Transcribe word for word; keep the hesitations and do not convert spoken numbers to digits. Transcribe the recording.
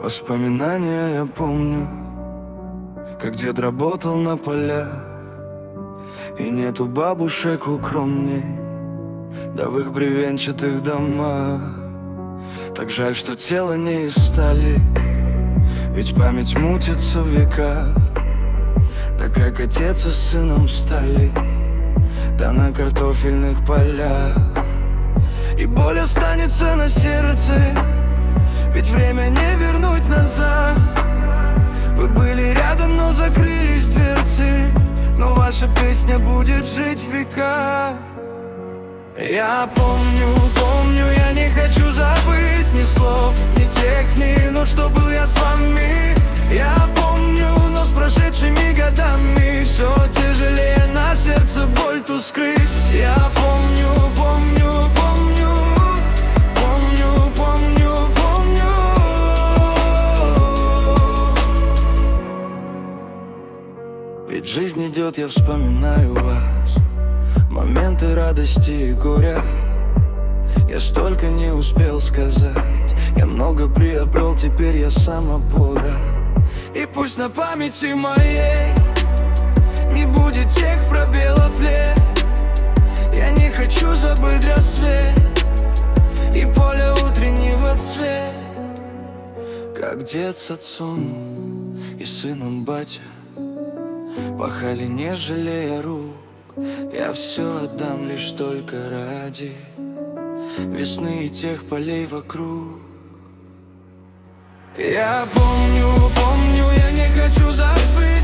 Воспоминания я помню, как дед работал на полях, и нету бабушек укромней, да в их бревенчатых домах. Так жаль, что тело не из стали, ведь память мутится в веках. Да как отец и сыном стали, да на картофельных полях. И боль останется на сердце, ведь время не вернуть назад. Вы были рядом, но закрылись дверцы, но ваша песня будет жить в века. Я помню, помню, я не хочу забыть ни слов, ни тех, ни минут, что был я с вами. Я помню, но с прошедшими годами все тяжелее на сердце боль ту скрыть. Я помню, помню, помню, помню, помню, помню. Ведь жизнь идет, я вспоминаю вас, моменты радости и горя. Я столько не успел сказать, я много приобрел, теперь я сам опора. И пусть на памяти моей не будет тех пробелов лет. Я не хочу забыть рассвет и поле утреннего цвет. Как дед с отцом и сыном батя пахали, не жалея рук. Я все отдам лишь только ради весны и тех полей вокруг. Я помню, помню, я не хочу забыть